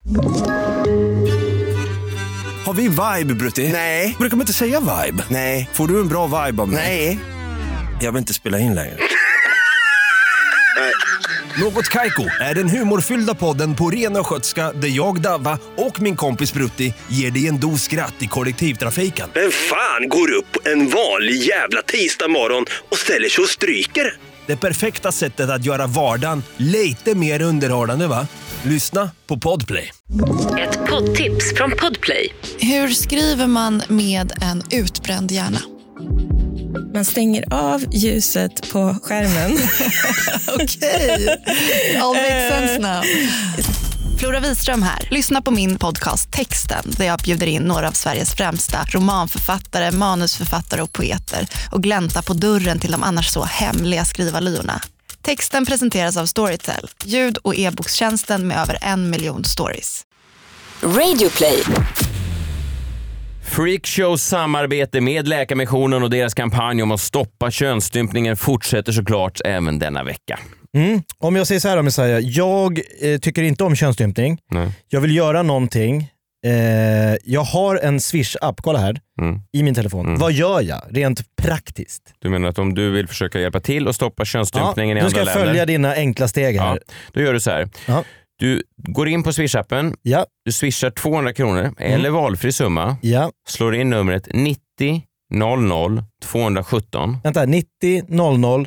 Har vi vibe, Brutti? Nej. Brukar man inte säga vibe? Nej. Får du en bra vibe av mig? Nej. Jag vill inte spela in längre. Något Kaiko är den humorfyllda podden på ren och skötska där jag, Davva och min kompis Brutti ger dig en dos skratt i kollektivtrafiken. Vem fan går upp en vanlig jävla tisdag morgon och ställer sig och stryker? Det perfekta sättet att göra vardagen lite mer underhållande, va? Lyssna på Podplay. Ett poddtips från Podplay. Hur skriver man med en utbränd hjärna? Man stänger av ljuset på skärmen. Okej. All makes sense now. Flora Wiström här. Lyssna på min podcast Texten där jag bjuder in några av Sveriges främsta romanförfattare, manusförfattare och poeter och glänta på dörren till de annars så hemliga skrivarlyorna. Texten presenteras av Storytel, ljud- och e-bokstjänsten med över 1 miljon stories. Radioplay. Freakshows samarbete med Läkarmissionen och deras kampanj om att stoppa könsstympningen fortsätter såklart även denna vecka. Om jag säger så här om Messiah, jag tycker inte om könsstympning. Nej. Jag vill göra någonting. Jag har en Swish-app, kolla här, i min telefon. Vad gör jag rent praktiskt? Du menar att om du vill försöka hjälpa till och stoppa könsstympningen i andra länder? Du ska följa dina enkla steg här. Ja, då gör du så här. Ja. Du går in på Swish-appen, du swishar 200 kronor eller valfri summa, slår in numret 90 00 217. Vänta, 90 00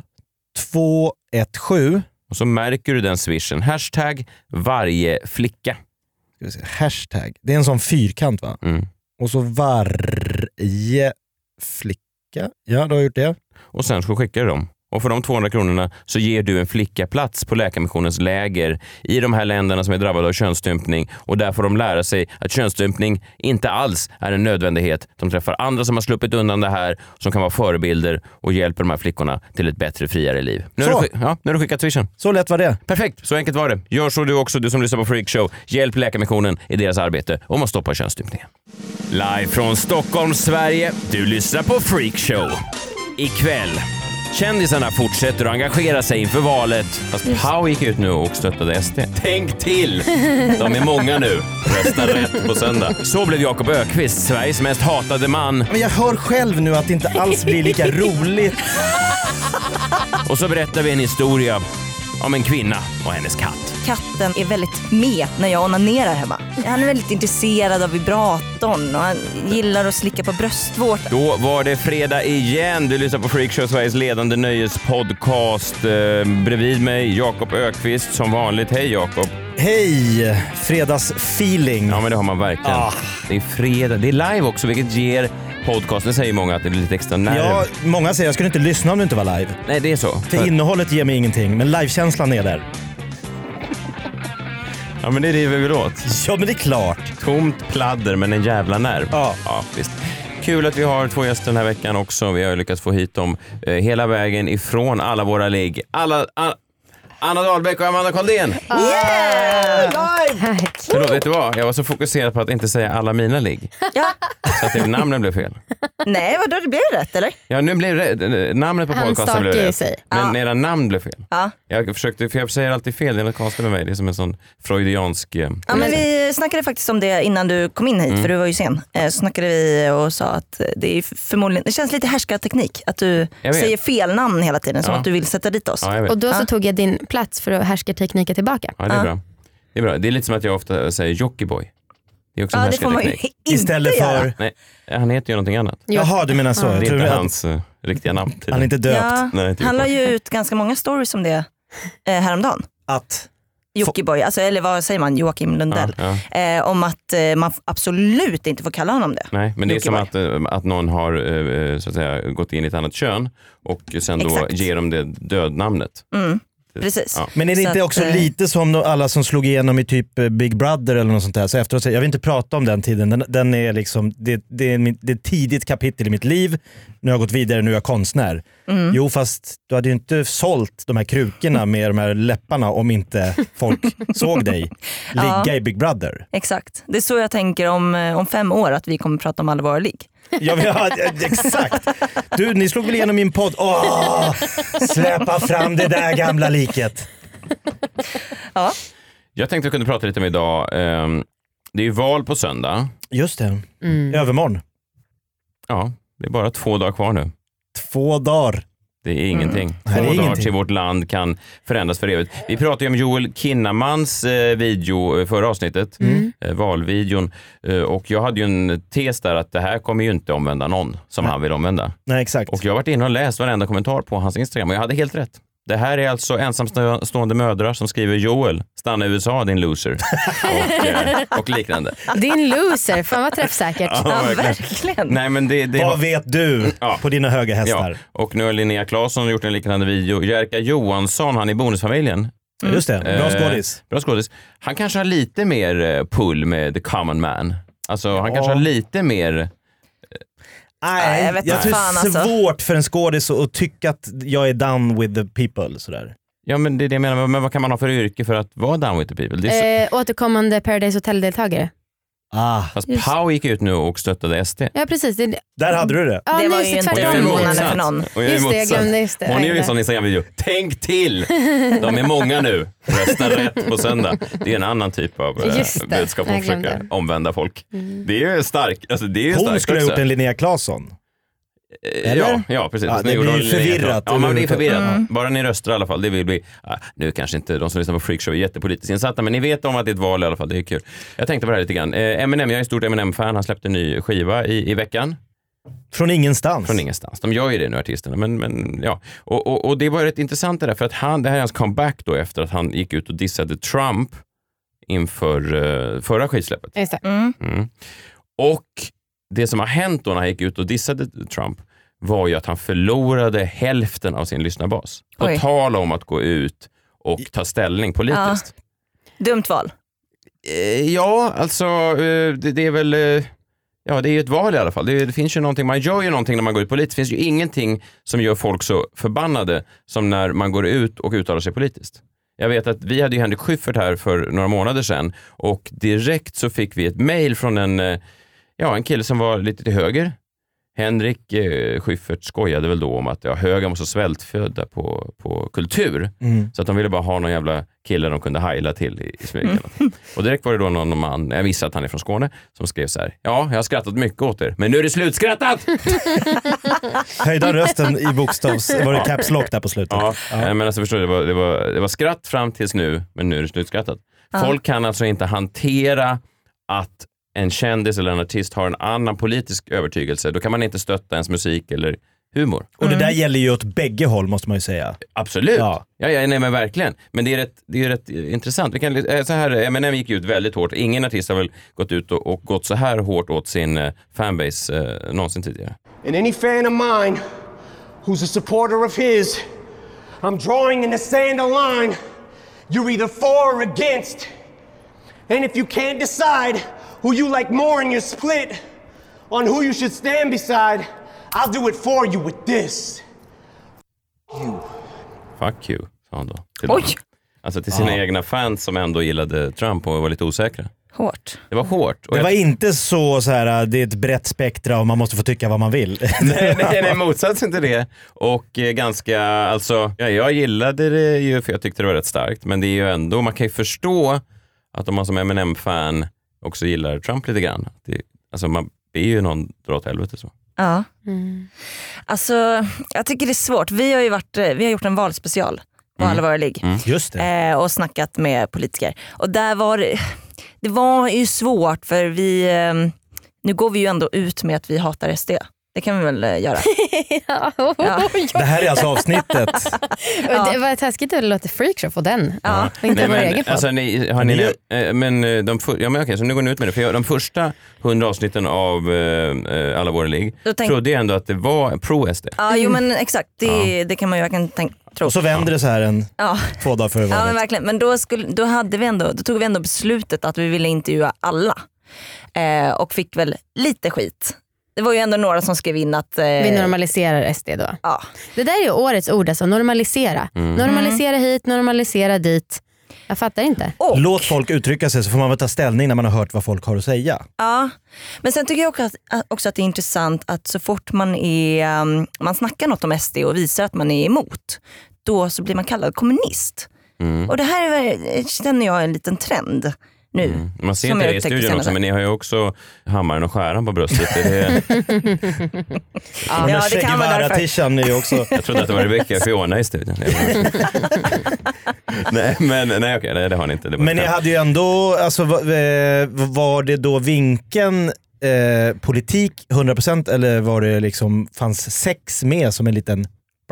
217. Och så märker du den swishen. Hashtag varje flicka. Hashtag, det är en sån fyrkant, va? Och så varje flicka. Ja, du har gjort det. Och sen så skickar du dem. Och för de 200 kronorna så ger du en flicka plats på Läkarmissionens läger i de här länderna som är drabbade av könsstympning. Och där får de lära sig att könsstympning inte alls är en nödvändighet. De träffar andra som har sluppit undan det här, som kan vara förebilder och hjälper de här flickorna till ett bättre, friare liv. Nu har du skickat swishen. Så lätt var det. Perfekt, så enkelt var det. Gör så du också, du som lyssnar på Freakshow. Hjälp Läkarmissionen i deras arbete om att stoppa könsstympningen. Live från Stockholm, Sverige. Du lyssnar på Freakshow. Ikväll. Kändisarna fortsätter att engagera sig inför valet. Fast Pau gick ut nu och stöttade SD. Tänk till! De är många nu. Rösta rätt på söndag. Så blev Jakob Ökvist Sveriges mest hatade man. Men jag hör själv nu att det inte alls blir lika roligt. Och så berättar vi en historia om en kvinna och hennes katt. Katten är väldigt med när jag onanerar hemma. Han är väldigt intresserad av vibratorn och han gillar att slicka på bröstvårtan. Då var det fredag igen. Du lyssnar på Freakshow, Sveriges ledande nöjespodcast. Bredvid mig Jakob Ökvist som vanligt. Hej Jakob. Hej, fredagsfeeling. Ja, men det har man verkligen. Det är fredag. Det är live också, vilket ger podcasten, säger många, att det blir lite extra nerv. Ja, många säger jag skulle inte lyssna om det inte var live. Nej, det är så. För innehållet ger mig ingenting, men livekänslan är där. Ja, men det är det vi vill åt. Ja, men det är klart. Tomt pladder, men en jävla nerv. Ja, visst. Kul att vi har 2 gäster den här veckan också. Vi har lyckats få hit dem hela vägen ifrån alla våra ligg. Anna Dahlbäck och Amanda Koldén. Förlåt, vet du vad? Jag var så fokuserad på att inte säga alla mina ligg. Ja. Så att namnen blev fel. Nej, vadå? Det blev rätt, eller? Ja, nu blev det. Namnet på podcasten blev rätt. Men era namn blev fel. Ja. Jag försökte, för jag säger alltid fel. Det är något konstigt med mig. Det är som en sån freudiansk... Ja, men vi snackade faktiskt om det innan du kom in hit, för du var ju sen. Så snackade vi och sa att det är förmodligen... Det känns lite härskarteknik att du säger fel namn hela tiden, som att du vill sätta dit oss. Ja, och då så tog jag din plats för att härskarteknika tillbaka. Ja, det är bra. Det är bra. Det är lite som att jag ofta säger Jockiboi. Det är också en härskarteknik. Istället för... Nej, han heter ju någonting annat. Jaha, du menar så. Det är inte hans riktiga namn. Han är inte döpt. Ja, nej, han la ju ut ganska många stories om det häromdagen. Att... Jockiboi, alltså, eller vad säger man? Joakim Lundell. Om att man absolut inte får kalla honom det. Nej, men det Jockiboi. är som att någon har så att säga, gått in i ett annat kön och sen då ger dem det dödnamnet. Precis. Ja. Men är det inte också lite som alla som slog igenom i typ Big Brother eller något sånt där, så efteråt, jag vill inte prata om den tiden, den är liksom, det är ett tidigt kapitel i mitt liv, nu har jag gått vidare, nu är jag konstnär. Jo, fast du hade ju inte sålt de här krukorna med de här läpparna om inte folk såg dig ligga i Big Brother. Exakt, det är så jag tänker om 5 år, att vi kommer prata om alla våra ligg. Ja, exakt. Du, ni slog väl igenom min podd. Släppa fram det där gamla liket. Ja. Jag tänkte att vi kunde prata lite om idag Det är ju val på söndag. Just det. Övermorgon. Ja, det är bara 2 dagar kvar nu. 2 dagar. Det är ingenting. 2 dagar till vårt land kan förändras för evigt. Vi pratade ju om Joel Kinnamans video förra avsnittet. Valvideon. Och jag hade ju en tes där att det här kommer ju inte omvända någon som han vill omvända. Nej, exakt. Och jag har varit inne och läst varenda kommentar på hans Instagram och jag hade helt rätt. Det här är alltså ensamstående mödrar som skriver Joel, stanna i USA din loser. och liknande. Din loser, fan vad träffsäkert. Ja, verkligen. Nej, men vad vet du på dina höga hästar? Ja. Och nu har Linnea Claesson gjort en liknande video. Jerka Johansson, han i Bonusfamiljen. Just det, bra skådis. Bra skådis. Han kanske har lite mer pull med the common man. Alltså han kanske har lite mer... Nej, jag tror det är svårt för en skådis att tycka att jag är down with the people. Sådär. Ja, men det är det jag menar. Men vad kan man ha för yrke för att vara down with the people? Det är återkommande Paradise Hotel-deltagare. Fast Pau gick ut nu och stöttade SD. Ja, precis. Där hade du det. Ja, det var ju inte förvånande för någon. Just det, jag glömde just det. Hon är ju en sån Instagram-video. Tänk till! De är många nu. Rösta rätt på söndag. Det är en annan typ av budskap som försöker omvända folk. Det är ju starkt. Alltså, hon skulle ha gjort en Linnea Claesson. Ja, precis. Ja, det blir förvirrat. Ja, man blir förvirrat. Bara ni röstar i alla fall. Det vill bli, nu kanske inte de som lyssnar på Freakshow är jättepolitiskt insatta, men ni vet om att det är ett val i alla fall. Det är kul. Jag tänkte på det här lite grann. Eminem, jag är ett stort Eminem-fan. Han släppte en ny skiva i veckan. Från ingenstans. Från ingenstans. De gör ju det nu, artisterna. Men ja. Och det var rätt intressant det där, för att det här är hans comeback då efter att han gick ut och dissade Trump inför förra skivsläppet. Just det. Och det som har hänt då när han gick ut och dissade Trump var ju att han förlorade hälften av sin lyssnarbas. På tal om att gå ut och ta ställning politiskt. Ja. Dumt val. Ja, alltså det är väl... Ja, det är ju ett val i alla fall. Det finns ju någonting, man gör ju någonting när man går ut politiskt. Det finns ju ingenting som gör folk så förbannade som när man går ut och uttalar sig politiskt. Jag vet att vi hade ju Henrik Schyffert här för några månader sedan och direkt så fick vi ett mejl från en kille som var lite till höger. Henrik Schyffert skojade väl då om att höger måste svältfödda på kultur. Så att de ville bara ha någon jävla kille de kunde heila till i smyg. Och direkt var det då någon man, jag visste att han är från Skåne, som skrev så här: ja, jag har skrattat mycket åt er, men nu är det slutskrattat! Höjda rösten i bokstavs, var det caps lock där på slutet? Ja. Men alltså förstår du, det var skratt fram tills nu, men nu är det slutskrattat. Folk kan alltså inte hantera att en kändis eller en artist har en annan politisk övertygelse. Då kan man inte stötta ens musik eller humor. Och det där gäller ju åt bägge håll, måste man ju säga. Absolut. Ja, nej, men verkligen. Men det är rätt intressant. Vi kan, så här, Eminem gick ut väldigt hårt. Ingen artist har väl gått ut och gått så här hårt åt sin fanbase någonsin tidigare. And any fan of mine who's a supporter of his, I'm drawing in the sand a line. You're either for or against. And if you can't decide who you like more in your split on who you should stand beside, I'll do it for you with this. Fuck you, sa han då. Oj! Alltså till sina egna fans som ändå gillade Trump och var lite osäkra. Hårt. Det var hårt. Och det var inte så här, det är ett brett spektra och man måste få tycka vad man vill. nej, motsatsen till det. Och ganska, alltså, jag gillade det ju för jag tyckte det var rätt starkt. Men det är ju ändå, man kan ju förstå att om man som Eminem-fan också gillar Trump lite grann. Alltså man är ju någon dra åt helvete så. Ja. Alltså jag tycker det är svårt. Vi har gjort en valspecial på Allvar ligg. Just det. Och snackat med politiker. Och där det var ju svårt för nu går vi ju ändå ut med att vi hatar SD. Det kan vi väl göra. Ja. Det här är alltså avsnittet. Det var taskigt att låta Freakshow få den. Ja. Inte vår egen alltså, så nu går ni ut med det. För de första 100 avsnitten av Alla våra ligg trodde jag ändå att det var pro-SD. Ja, jo men exakt. Det kan man ju verkligen tro. Och så vänder det så här 2 dagar före valet. Ja, men verkligen. Men då tog vi ändå beslutet att vi ville intervjua alla. Och fick väl lite skit. Det var ju ändå några som skrev in att... Vi normaliserar SD då. Ja. Det där är ju årets ord, alltså normalisera. Normalisera hit, normalisera dit. Jag fattar inte. Låt folk uttrycka sig så får man väl ta ställning när man har hört vad folk har att säga. Ja, men sen tycker jag också att det är intressant att så fort man snackar något om SD och visar att man är emot, då så blir man kallad kommunist. Och det här känner jag en liten trend. nu. Man ser inte det i studion också, men ni har ju också hammaren och skäran på bröstet. det kan vara därför. Är ju också... Jag trodde att det var Rebecca och Fiona i studion. nej, okej, det har ni inte. Men ni hade ju ändå, alltså, var det då vinkeln politik 100% eller var det liksom, fanns sex med som en liten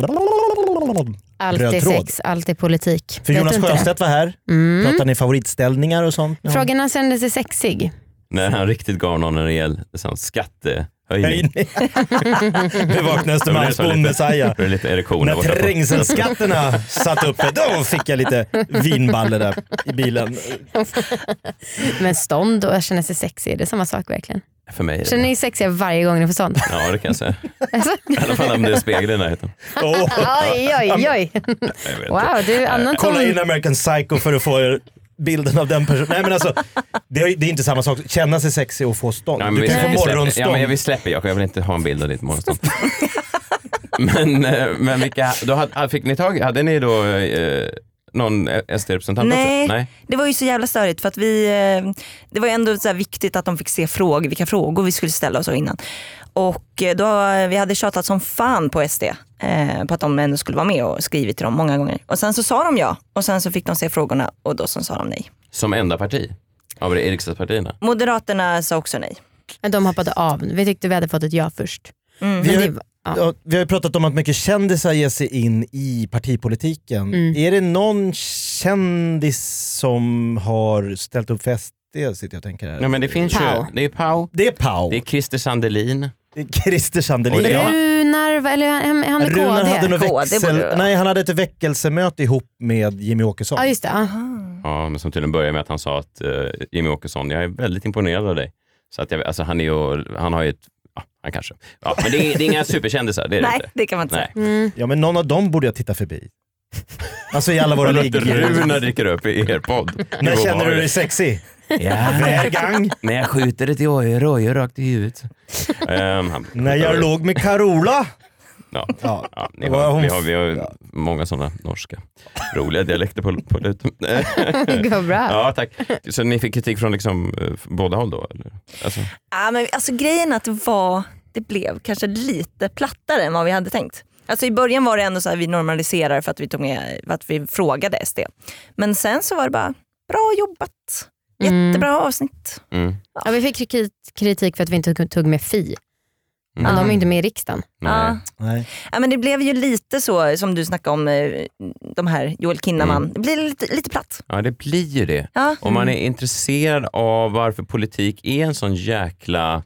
alltid sex, alltid politik. För Jonas Sjöstedt var här. Pratade ni favoritställningar och sånt? Frågorna kände sig sexig. När han riktigt gav någon en rejäl skattehöjning. Det vaknade Östermalmsbon Messiah. Det lite erektioner. När trängselskatterna satt uppe, då fick jag lite vinballer där i bilen. Men stånd och känna sig sexig, det är samma sak verkligen. För mig känner ni sexiga varje gång ni får sånt? Ja, det kan jag säga. I alla fall om det är spegel i närheten. Oj. Wow, du är annan. Kolla in American Psycho för att få bilden av den personen. Nej, men alltså, det är inte samma sak. Känna sig sexig och få stånd. Ja, du kan få morgonstånd. Ja, men vi släpper jag vill inte ha en bild av ditt morgonstånd. men vilka, då fick ni tag, hade ni då någon SD-representant? Nej, det var ju så jävla störigt för att det var ändå så här viktigt att de fick se vilka frågor vi skulle ställa och så innan. Och då vi hade tjatat som fan på SD på att de ändå skulle vara med och skrivit till dem många gånger. Och sen så sa de ja och sen så fick de se frågorna och då sa de nej. Som enda parti? Av det riksdagspartierna? Moderaterna sa också nej. Men de hoppade av. Vi tyckte vi hade fått ett ja först. Vi har ju pratat om att mycket kändisar ger sig in i partipolitiken. Är det någon kändis som har ställt upp för SD? Sitter jag tänker här. Ja, men det finns ju. Det är Pau. Det är Pau. Det är Christer Sandelin. Runar, eller han med Runar KD? hade han hade ett väckelsemöte ihop med Jimmy Åkesson. Ja, just det. Ja, men som tydligen började med att han sa att Jimmy Åkesson, jag är väldigt imponerad av dig. Så att alltså han har ju ett han kanske. Ja, men det är inga superkändisar, det är nej, inte. Det kan man inte säga. Ja, men någon av dem borde jag titta förbi. Alltså i alla våra ligor. Runar dyker upp i er podd. När känner du dig sexy? Ja, när jag skjuter ett Roje rakt i huvudet. När jag låg med Carola. Ja. Vi har många sådana norska roliga dialekter på lite. Det går bra. Ja, tack. Så ni fick kritik från liksom båda håll då? Eller? Ja, men alltså grejen att det blev kanske lite plattare än vad vi hade tänkt. Alltså i början var det ändå så här vi normaliserar för att vi tog med, för att vi frågade SD. Men sen så var det bara bra jobbat. Jättebra avsnitt. Ja, vi fick kritik för att vi inte tog med Fi. Men de är inte med i riksdagen. Nej. Ja, men det blev ju lite så som du snackade om de här Joel Kinnaman. Det blir lite platt. Ja, det blir ju det. Ja. Om man är intresserad av varför politik är en sån jäkla...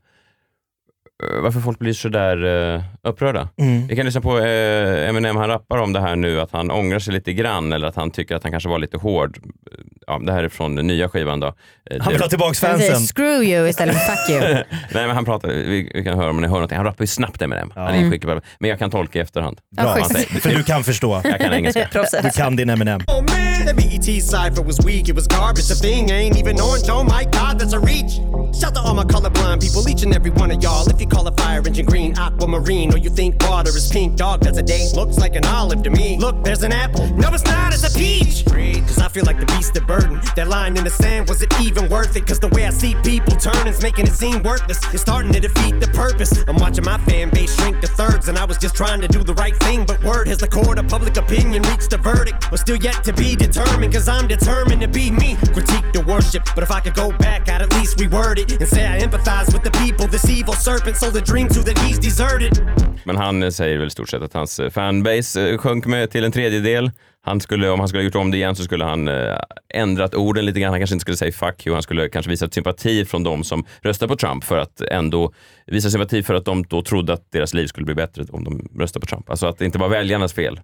Varför folk blir så där upprörda. Vi kan lyssna på Eminem, han rappar om det här nu, att han ångrar sig lite grann eller att han tycker att han kanske var lite hård. Ja, det här är från den nya skivan då. Han vill ha tillbaks fansen. Screw you istället för fuck you. Nej, men han pratar, vi kan höra om ni hör någonting. Han rappar ju snabbt Eminem. Han är skicklig, men jag kan tolka i efterhand. Bra, för du kan förstå. Jag kan engelska. Du kan din Eminem. Oh man, the BET cypher was weak, it was garbage. The thing ain't even orange, oh my god, that's a reach. Shout to all my colorblind people, each and every one of y'all. If you call a fire engine green, aquamarine, or you think water is pink, dog, that's a date. Looks like an olive to me. Look, there's an apple. No, it's not, it's a peach. Cause I feel like the beast of burden. That line in the sand, was it even worth it? Cause the way I see people turning's making it seem worthless. It's starting to defeat the purpose. I'm watching my fan base shrink to thirds, and I was just trying to do the right thing. But word has the court of public opinion reached a verdict. We're still yet to be determined, cause I'm determined to be me. Critique the worship, but if I could go back, I'd at least reword it and say I empathize with the people. This evil serpent sold a dream to that he's deserted. Men han säger väl i stort sett att hans fanbase sjönk med till en tredjedel. Om han skulle gjort om det igen så skulle han ändrat orden lite grann. Han kanske inte skulle säga fuck you. Han skulle kanske visa sympati från de som röstar på Trump för att ändå visa sympati för att de då trodde att deras liv skulle bli bättre om de röstar på Trump. Alltså att det inte var väljarnas fel.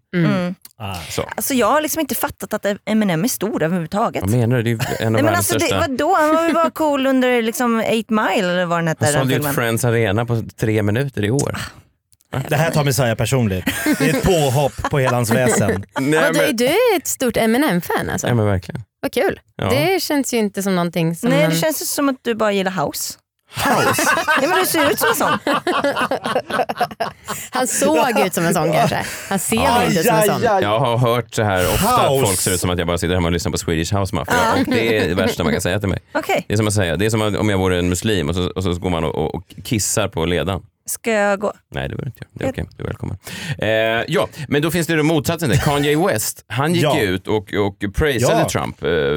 Så. Alltså jag har liksom inte fattat att Eminem är stor överhuvudtaget. Vad menar du? Det är en av världens största. Vadå? Han var ju bara cool under liksom 8 Mile eller vad den hette. Han sålde ut Friends Arena på 3 minuter i år. Det här tar Messiah personligt. Det är ett påhopp på hela hans väsen. Du är ett stort Eminem-fan alltså? Ja, men verkligen. Vad kul. Ja. Det känns ju inte som någonting som... Nej, det känns som att du bara gillar house. House? Ja, men du ser ut som en sån. Han såg ut som en sån kanske. Han ser väl inte ut som en sån. Jag har hört så här ofta att folk ser ut som att jag bara sitter hemma och lyssnar på Swedish House Mafia. Och det är det värsta man kan säga till mig. Okay. Det är som att säga, det är som om jag vore en muslim och så går man och kissar på ledan. Ska jag gå? Nej, det behöver inte jag. Det är okej. Du är välkommen. Ja, men då finns det motsatsen där. Kanye West, han gick ut och praisade Trump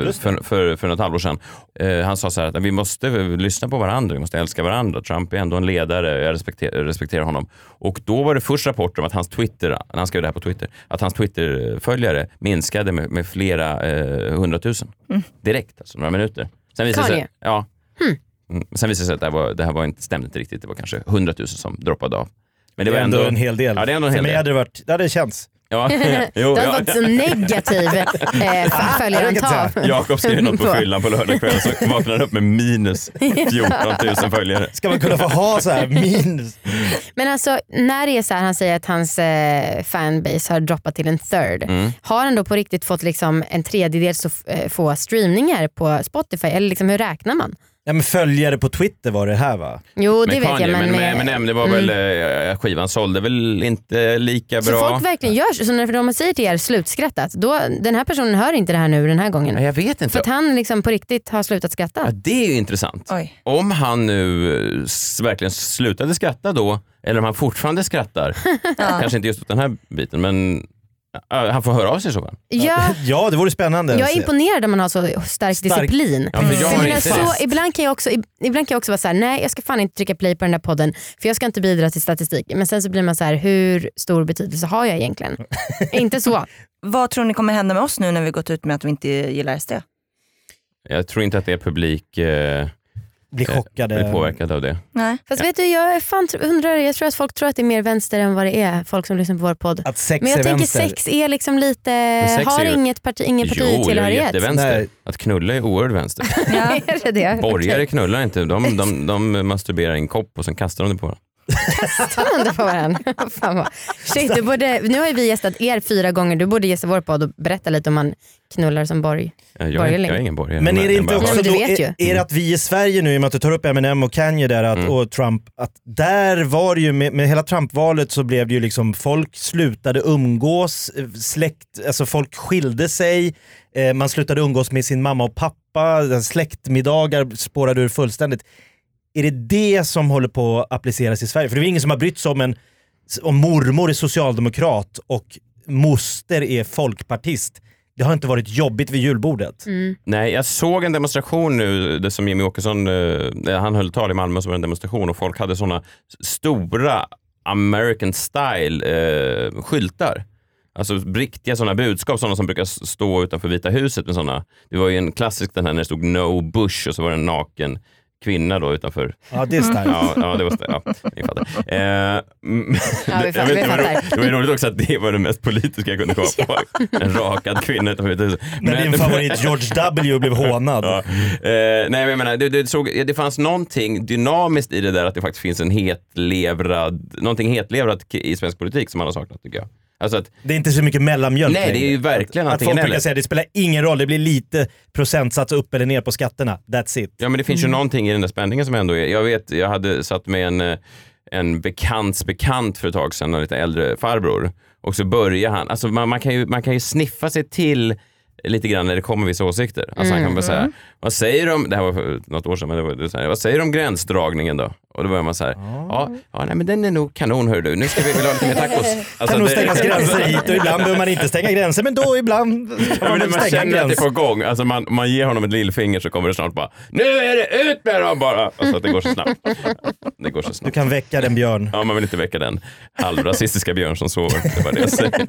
för något halvår sedan. Han sa så här att vi måste lyssna på varandra, vi måste älska varandra. Trump är ändå en ledare, jag respekterar honom. Och då var det först rapporter om att hans Twitter, när han skrev det här på Twitter, att hans Twitter-följare minskade med flera 100 000. Direkt, alltså några minuter. Sen visade sig, sen visade det sig att det här var inte, stämde inte riktigt. Det var kanske 100 000 som droppade av. Men det var ändå en hel del. Ja, det är ändå en hel del. Det hade känts. Ja. Det har varit så negativ följarantal. Jakob skrev något på fyllan på lördag kväll så vaknade upp med minus 14 000 följare. Ska man kunna få ha så här minus? Men alltså när det är så här, han säger att hans fanbase har droppat till en third. Har han då på riktigt fått liksom en tredjedel så få streamningar på Spotify? Eller liksom, hur räknar man? Ja, men följare på Twitter var det här, va? Jo, det vet jag. Men det var väl skivan sålde väl inte lika bra. Så folk verkligen gör så när man säger till er slutskrattat, då den här personen hör inte det här nu den här gången. Jag vet inte. För att han liksom på riktigt har slutat skratta. Ja, det är ju intressant. Oj. Om han nu verkligen slutade skratta då, eller om han fortfarande skrattar. Kanske inte just åt den här biten, men han får höra av sig så. Ja, det vore spännande. Jag är imponerad när man har så stark disciplin. Ja, ibland kan jag också vara så här: nej, jag ska fan inte trycka play på den där podden för jag ska inte bidra till statistik. Men sen så blir man så här: hur stor betydelse har jag egentligen? Inte så. Vad tror ni kommer hända med oss nu när vi gått ut med att vi inte gillar SD? Jag tror inte att det är publik blir chockade. Blir påverkade av det. Nej. Fast vet du, jag tror att folk tror att det är mer vänster än vad det är, folk som lyssnar på vår podd. Att sex men jag är tänker vänster. Sex är liksom lite, har ingen partitillhörighet. Jo, det är jättevänster. Att knulla är oerhört vänster. Ja. Är det? Borgare knullar inte, de masturberar i en kopp och sen kastar de det på den. Kastar på varandra. Shit, nu har ju vi gästat er 4 gånger. Du borde gästa vår podd och berätta lite om man knullar som borgerling. Jag är ingen borgare. Men är det inte också då, är det att vi i Sverige nu, i och med att du tar upp Eminem och Kanye där och Trump, att där var det ju med hela Trump-valet så blev det ju liksom, folk slutade umgås, alltså folk skilde sig, man slutade umgås med sin mamma och pappa, släktmiddagar spårade ur fullständigt. Är det som håller på att appliceras i Sverige? För det är ingen som har brytt sig om mormor är socialdemokrat och moster är folkpartist. Det har inte varit jobbigt vid julbordet. Nej, jag såg en demonstration nu, det som Jimmy Åkesson, han höll tal i Malmö, som var en demonstration och folk hade såna stora American style skyltar. Alltså riktiga sådana budskap, sådana som brukar stå utanför Vita huset med såna. Det var ju en klassisk den här när det stod No Bush och så var det en naken kvinna då utanför. Ja, det är starkt. Ja, det var starkt. Ja, ni fattar. Det var ju roligt också att det var det mest politiska jag kunde komma på. En rakad kvinna utanför huset. Men din favorit George W blev hånad. Ja. Nej, men jag menar, det fanns någonting dynamiskt i det där, att det faktiskt finns någonting hetlevrad i svensk politik som man har saknat, tycker jag. Alltså att, det är inte så mycket mellanmjölk. Nej, det är ju verkligen att folk brukar säga det spelar ingen roll, det blir lite procentsats upp eller ner på skatterna. That's it. Ja, men det finns ju någonting i den där spänningen som ändå är. Jag hade satt med en bekant för ett tag sedan, en lite äldre farbror, och så börjar han, alltså man kan ju sniffa sig till lite grann när det kommer vissa åsikter. Alltså han kan bara säga, vad säger de, det här var för något år sedan, men det var så här, vad säger de om gränsdragningen då? Och då börjar man så här, nej men den är nog kanon, hör du. Nu ska vi väl ha lite mer tacos. Alltså, kan nog stängas gränser hit och ibland behöver man inte stänga gränser, men då ibland kan man stänga gränser. Att det är på gång. Alltså man ger honom ett lillfinger så kommer det snart bara, nu är det ut med dem bara. Alltså att det går så snabbt. Det går så snabbt. Du kan väcka den björn. Ja, man vill inte väcka den halvrasistiska björn som sover. Det var det jag säger.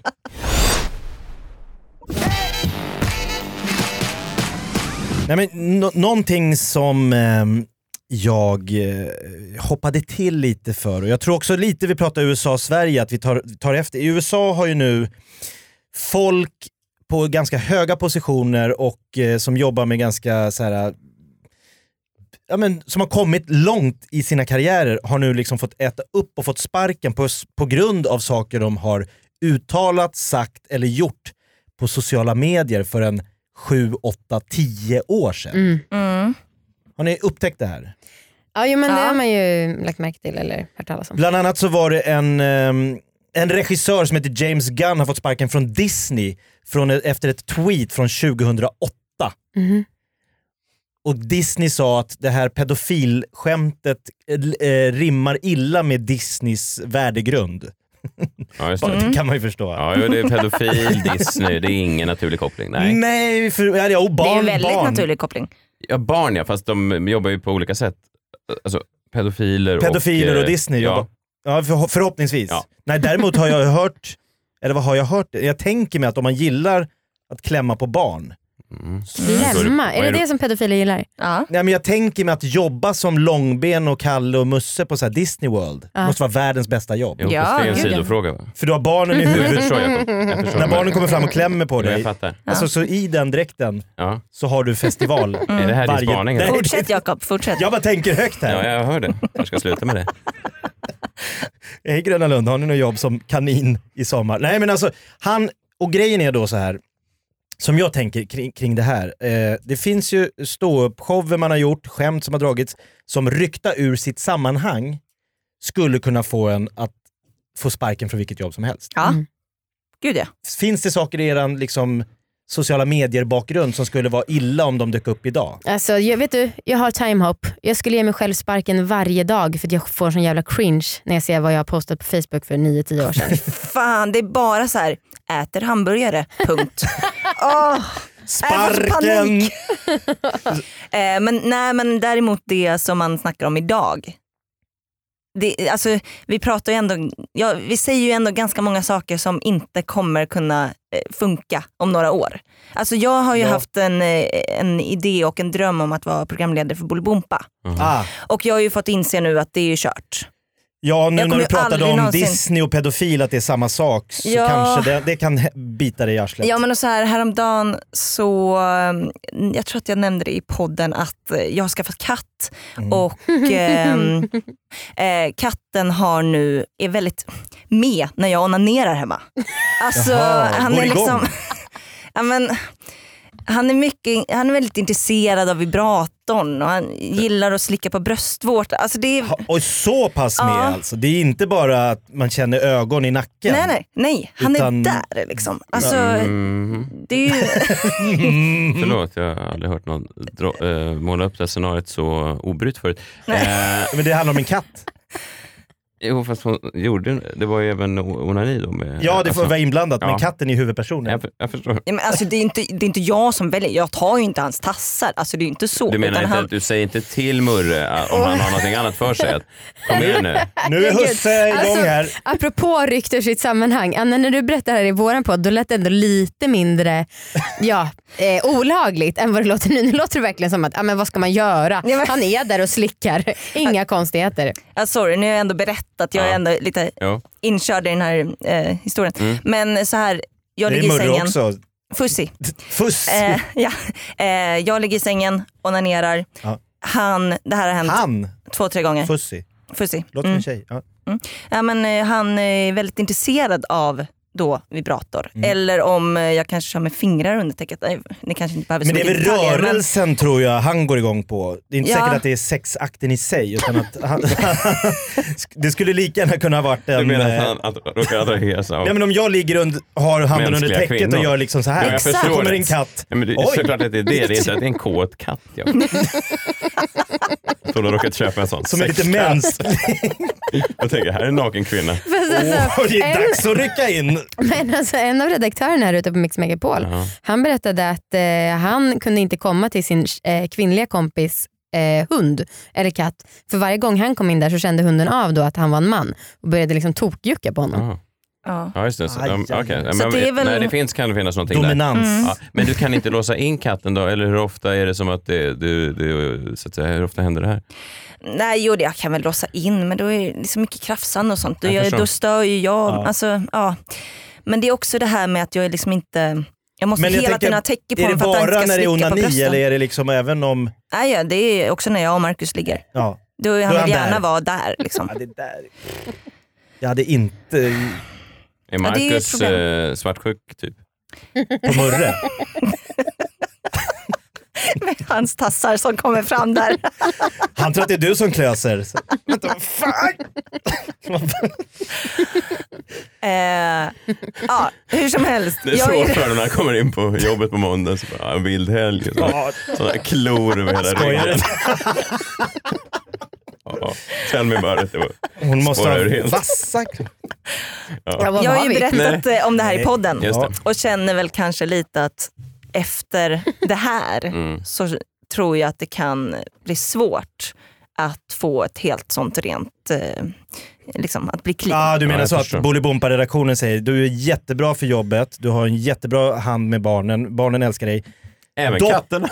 Nej, men någonting som jag hoppade till lite för, och jag tror också lite, vi pratar USA och Sverige, att vi tar efter. I USA har ju nu folk på ganska höga positioner och som jobbar med ganska så här, ja, men, som har kommit långt i sina karriärer, har nu liksom fått äta upp och fått sparken på grund av saker de har uttalat, sagt eller gjort på sociala medier för en 7, 8, 10 år sedan. Har ni upptäckt det här? Ja, men det har man ju lagt märke till eller hört talas om. Bland annat så var det en regissör som heter James Gunn har fått sparken från Disney efter ett tweet från 2008. Och Disney sa att det här pedofilskämtet rimmar illa med Disneys värdegrund. Ja, just det kan man ju förstå. Ja, det är pedofil, Disney, det är ingen naturlig koppling. Nej, barn, det är en väldigt naturlig koppling. Ja, barn ja, fast de jobbar ju på olika sätt. Alltså pedofiler och Disney jobbar. Ja, förhoppningsvis. Ja. Nej, däremot har jag hört, eller vad har jag hört? Jag tänker mig att om man gillar att klämma på barn. Klämma? Är det som pedofiler gillar? Ja. Nej, men jag tänker mig att jobba som Långben och Kalle och Musse på så här Disney World. Det måste vara världens bästa jobb. Jo, det är en sidofråga. För du har barnen i huvudet. Jag förstår. När barnen kommer fram och klämmer på dig. Jag fattar. Alltså, så i den dräkten så har du festival. Är det här din spaning? Fortsätt Jakob, fortsätt. Jag bara tänker högt här. Ja, jag hör det. Jag ska sluta med det. Hej Gröna Lund, har ni något jobb som kanin i sommar? Nej, men alltså och grejen är då så här som jag tänker kring det här. Det finns ju stå-upp-shower man har gjort, skämt som har dragits som ryckta ur sitt sammanhang skulle kunna få en att få sparken från vilket jobb som helst. Ja, gud ja. Finns det saker i eran liksom sociala medier-bakgrund som skulle vara illa om de dök upp idag? Alltså, jag har timehop. Jag skulle ge mig själv sparken varje dag för att jag får sån jävla cringe när jag ser vad jag har postat på Facebook för 9-10 år sedan. Fan, det är bara så här, äter hamburgare, punkt. Sparken! Men däremot det som man snackar om idag. Alltså, vi pratar ju ändå, vi säger ju ändå ganska många saker som inte kommer kunna funka om några år. Alltså jag har ju haft en idé och en dröm om att vara programledare för Bolibompa. Och jag har ju fått inse nu att det är ju kört. Ja, nu när du pratade om Disney och pedofil att det är samma sak så kanske det kan bita dig i arslet. Ja, men och så här, häromdagen så jag tror att jag nämnde det i podden att jag har skaffat katt och katten är väldigt med när jag onanerar hemma. Alltså han är liksom han är väldigt intresserad av vibratorn och han gillar att slicka på bröstvårta. Alltså det är... Och så pass med alltså. Det är inte bara att man känner ögon i nacken. Nej. Han är där liksom. Alltså det är ju... Förlåt, jag har aldrig hört någon måla upp det scenariet så obrytt förut. Men det handlar om en katt. Jo, fast hon gjorde det var ju även onani då med, ja, det får vara inblandat, men katten är huvudpersonen. Jag förstår. Ja, men alltså, det är inte jag som väljer. Jag tar ju inte hans tassar. Alltså det är inte så. Du menar inte att du säger inte till Murre om han har någonting annat för sig? Kom igen nu. Nu är Husse igång här. Apropå rykt ur sitt sammanhang. Anna, när du berättar här i våran podd, då lät det ändå lite mindre olagligt än vad det låter nu. Nu låter det verkligen som att men vad ska man göra? Han är där och slickar. Inga konstigheter. Sorry, nu har jag ändå berättat. Jag är ändå lite inkörd i den här historien. Men så här, jag ligger i sängen. Också. Fussy. Jag ligger i sängen, onanerar. Det här har hänt 2-3 gånger. Fussy. Låter som en tjej. Ja, men han är väldigt intresserad av då vibrator. Eller om jag kanske kör med fingrar under täcket. Ni kanske inte behöver. Men det är väl rörelsen tror jag han går igång på. Det är inte säkert att det är sexakten i sig utan att det skulle lika gärna kunna ha varit en... Du menar att han råkar attraheras av... Ja, men om jag ligger har handen under täcket kvinnor. Och gör liksom så här. Så kommer en katt. Ja, men det är såklart att det är det. Det är inte att det är en kåt katt. Ja. Så du råkat köpa en sån. Som är lite mänsklig. Jag tänker, här är en naken kvinna. Det är dags att rycka in. Men alltså, en av redaktörerna här ute på Mix Megapol, han berättade att han kunde inte komma till sin kvinnliga kompis hund eller katt. För varje gång han kom in där så kände hunden av då att han var en man och började liksom tokjucka på honom. Ja, just det. Okay. Så det är väl... Nej, det kan finnas någonting dominans. Där. Men du kan inte låsa in katten då? Eller hur ofta är det som att du så att säga, hur ofta händer det här? Nej, jag kan väl låsa in, men då är det så mycket krafsande och sånt. Då stör ju jag. Alltså, men det är också det här med att jag är liksom inte... Jag måste hela tiden ha täcke på honom för att han inte ska slicka på brösten. Är det bara när det är onani eller är det liksom även om... Nej, det är också när jag och Marcus ligger. Ja. Då han vill gärna vara där liksom. Ja, det där. Jag hade inte... Är Marcus svartsjuk typ? På Murre? Med hans tassar som kommer fram där. Han tror att det är du som klöser. Vänta, vad fan? Ja, hur som helst. Det är så för när han kommer in på jobbet på måndag. Så bara, en vild helg. Sådana klor över hela ryggen. Tell me about it. Hon måste ha vassa. Jag har ju berättat om det här i podden. Och känner väl kanske lite att efter det här så tror jag att det kan bli svårt att få ett helt sånt rent liksom att bli clean. Du menar så att Bolibompa-redaktionen säger du är jättebra för jobbet, du har en jättebra hand med barnen älskar dig. Även katterna.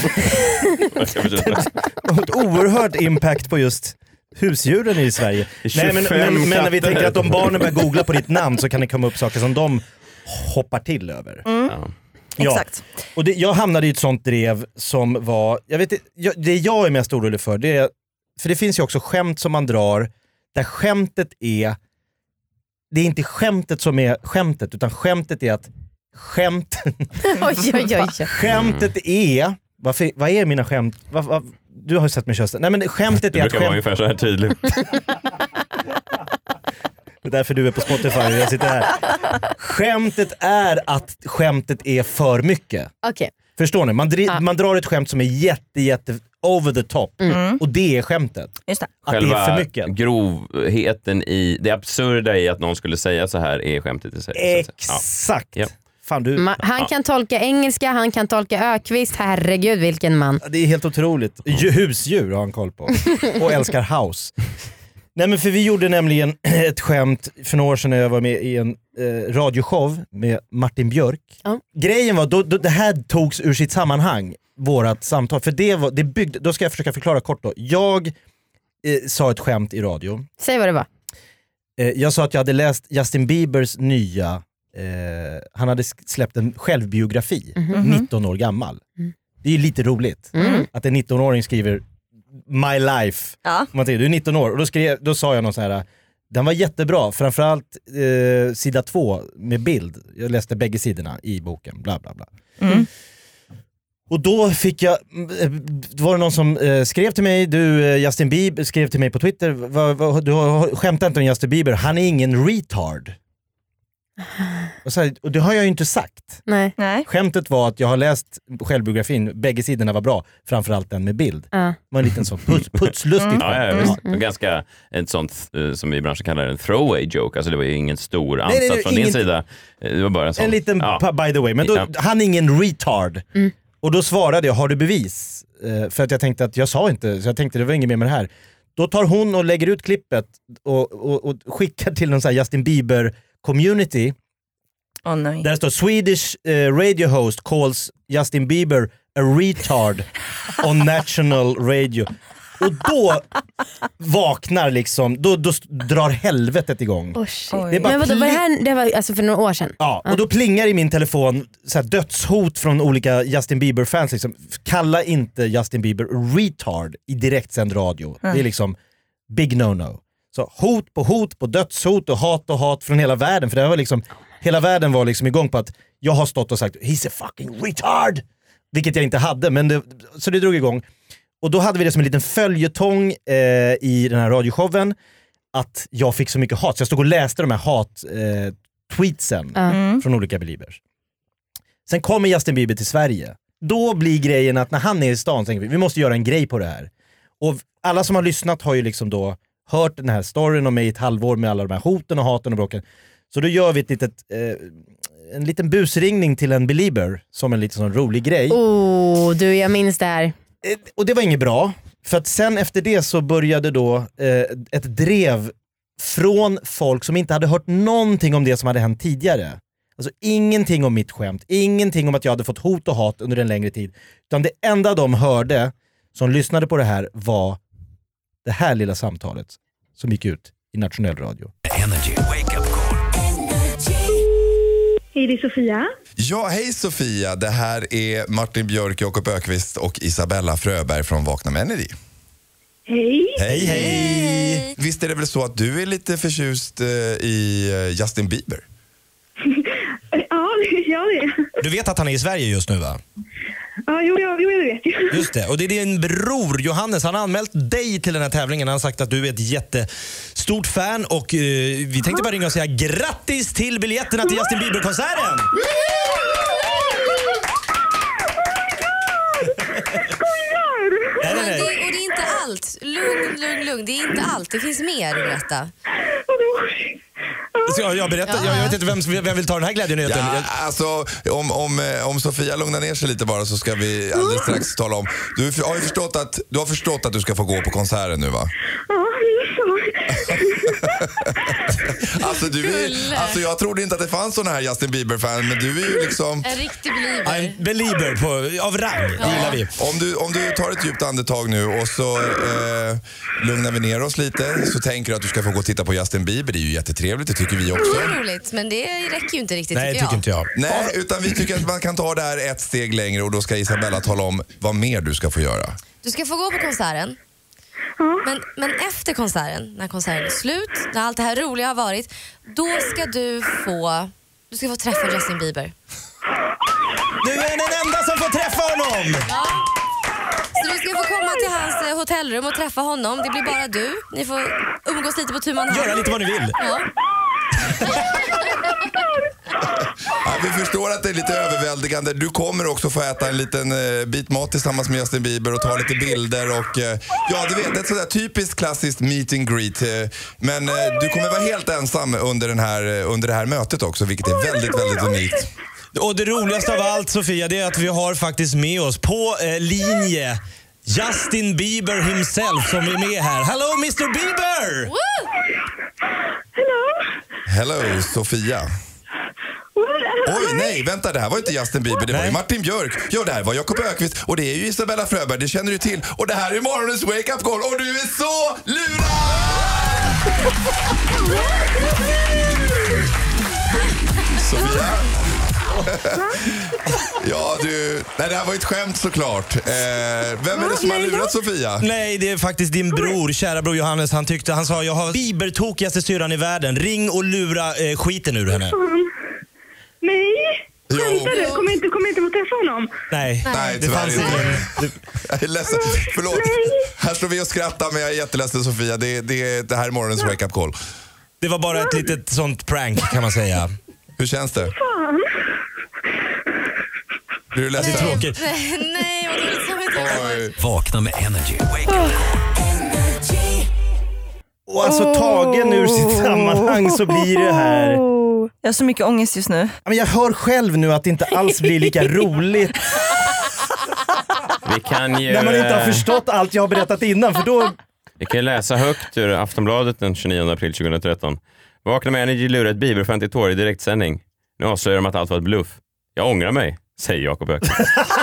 Ett oerhört impact på just husdjuren i Sverige. Nej, men när vi tänker att om barnen börjar googla på ditt namn så kan det komma upp saker som de hoppar till över. Exakt. Och jag hamnade i ett sånt drev som var, det jag är mest orolig för, det är, för det finns ju också skämt som man drar där skämtet är, det är inte skämtet som är skämtet, utan skämtet är att skämtet är, vad är mina skämt? Du har ju sett mig kösta. Nej, men skämtet är att brukar vara ungefär så här tydligt. Det är därför du är på Spotify och jag sitter här. Skämtet är att skämtet är för mycket. Okay. Förstår ni? Man drar ett skämt som är jätte over the top. Och det är skämtet. Just det. Att själva det är för mycket. Grovheten i det absurda i att någon skulle säga så här är skämtet i sig. Exakt. Ja. Fan, han kan tolka engelska, han kan tolka Ökvist. Herregud, vilken man. Det är helt otroligt. Husdjur har han koll på. Och älskar house. Nej, men för vi gjorde nämligen ett skämt för några år sedan när jag var med i en radioshow med Martin Björk. Grejen var, det här togs ur sitt sammanhang, vårat samtal. För det byggde, då ska jag försöka förklara kort då. Jag sa ett skämt i radio. Säg vad det var. Jag sa att jag hade läst Justin Biebers nya, han hade släppt en självbiografi, 19 år gammal. Det är ju lite roligt att en 19-åring skriver My life. Man tänker, du är 19 år. Och då sa jag någon så här, den var jättebra. Framförallt sida 2 med bild. Jag läste bägge sidorna i boken. Bla bla bla. Och då fick jag, var det någon som skrev till mig, Justin Bieber skrev till mig på Twitter, du har skämtat inte om Justin Bieber, han är ingen retard. Och det har jag ju inte sagt. Nej. Skämtet var att jag har läst självbiografin, bägge sidorna var bra, framförallt den med bild. Det var en liten sån putslustigt. Ganska ett sånt som vi i branschen kallar en throwaway joke. Alltså det var ju ingen stor ansats från din sida. Det var bara en liten by the way. Men då, han är ingen retard. Och då svarade jag, har du bevis? För att jag tänkte att jag sa inte, så jag tänkte det var inget mer med det här. Då tar hon och lägger ut klippet och skickar till någon sån här Justin Bieber community. Nej. Där står Swedish radio host calls Justin Bieber a retard on national radio. Och då vaknar liksom, då drar helvetet igång. Det är bara men det var alltså för några år sedan. Ja, och då plingar i min telefon så här dödshot från olika Justin Bieber-fans. Liksom. Kalla inte Justin Bieber retard i direktsänd radio. Det är liksom big no-no. Så hot på dödshot och hat från hela världen. För det var liksom, hela världen var liksom igång på att jag har stått och sagt he's a fucking retard. Vilket jag inte hade, men så det drog igång. Och då hade vi det som en liten följetong i den här radioshowen att jag fick så mycket hat. Så jag stod och läste de här hat-tweetsen från olika Beliebers. Sen kommer Justin Bieber till Sverige. Då blir grejen att när han är i stan tänker vi måste göra en grej på det här. Och alla som har lyssnat har ju liksom då hört den här storyn om mig i ett halvår med alla de här hoten och haten och bråken. Så då gör vi en liten busringning till en Belieber som en liten sån rolig grej. Jag minns det här. Och det var inget bra. För att sen efter det så började då ett drev från folk som inte hade hört någonting om det som hade hänt tidigare. Alltså ingenting om mitt skämt. Ingenting om att jag hade fått hot och hat under en längre tid. Utan det enda de hörde som lyssnade på det här var det här lilla samtalet som gick ut i nationell radio. Energy. Wake up call. Hej, det är Sofia. Ja, hej Sofia. Det här är Martin Björk, Jakob Ökvist och Isabella Fröberg från Vakna med Energy. Hej. Hej. Visst är det väl så att du är lite förtjust i Justin Bieber? Ja, det. Du vet att han är i Sverige just nu, va? Ja, jo, det vet jag. Just det, och det är din bror Johannes. Han har anmält dig till den här tävlingen. Han har sagt att du är ett jättestort fan och vi tänkte bara ringa och säga grattis till biljetterna till Justin Bieber-konserten! Men det är inte allt. Lugn. Det är inte allt. Det finns mer att berätta. Jag berättar. Jag vet inte vem vill ta den här glädjenyheten. Ja, alltså, om Sofia lugnar ner sig lite bara så ska vi alldeles strax tala om. Du har förstått att du ska få gå på konserten nu, va? Alltså jag trodde inte att det fanns såna här Justin Bieber-fan, men du är ju liksom en riktig belieber. En belieber av rang, gillar vi. Om du tar ett djupt andetag nu och så lugnar vi ner oss lite, så tänker du att du ska få gå och titta på Justin Bieber. Det är ju jättetrevligt, det tycker vi också. Det är roligt, men det räcker ju inte riktigt. Nej, tycker inte jag. Nej, utan vi tycker att man kan ta det här ett steg längre, och då ska Isabella tala om vad mer du ska få göra. Du ska få gå på konserten. Men efter konserten, när konserten är slut, när allt det här roliga har varit, då ska du få träffa Justin Bieber. Du är den enda som får träffa honom! Ja. Så du ska få komma till hans hotellrum och träffa honom. Det blir bara du. Ni får umgås lite på tu man hand. Göra lite vad ni vill. Ja. Ja, vi förstår att det är lite överväldigande. Du kommer också få äta en liten bit mat tillsammans med Justin Bieber och ta lite bilder och ja, du vet, ett sådär typiskt klassiskt meet and greet. Men du kommer vara helt ensam under det här mötet också, vilket är väldigt, väldigt unikt. Och det roligaste av allt, Sofia, det är att vi har faktiskt med oss på linje Justin Bieber himself som är med här. Hello, Mr. Bieber! Woo! Hello, Sofia. Oj, nej, vänta, det här var inte Justin Bieber, det var ju Martin Björk. Ja, det här var Jakob Ökvist och det är ju Isabella Fröberg, det känner du till. Och det här är morgonens wake-up call och du är så lurad! Sofia? Ja, nej, det här var ett skämt såklart. Vem är det som har lurat Sofia? Nej, det är faktiskt din bror, kära bror Johannes. Han sa, jag har Bieber-tokigaste syrran i världen. Ring och lura skiten ur henne. Nej, vänta du, kommer inte få träffa honom. Nej, det fanns inte. Jag är ledsen, förlåt. Här står vi och skrattar, men jag är jätteledsen, Sofia. Det här är morgonens wake-up call. Det var bara ett litet sånt prank, kan man säga. Hur känns det? Fan. Blir du ledsen? Det är tråkigt. Nej, vad det Vakna med Energy. Wake up. Och alltså tagen ur sitt sammanhang så blir det här. Jag har så mycket ångest just nu. Men jag hör själv nu att det inte alls blir lika roligt. Vi kan ju, när man inte har förstått allt jag har berättat innan, för då... Vi kan läsa högt ur Aftonbladet den 29 april 2013. Vakna med Energy lurar ett Bieber-fan till tår i direktsändning. Nu avslöjar de att allt var ett bluff. Jag ångrar mig, säger Jakob Ökvist.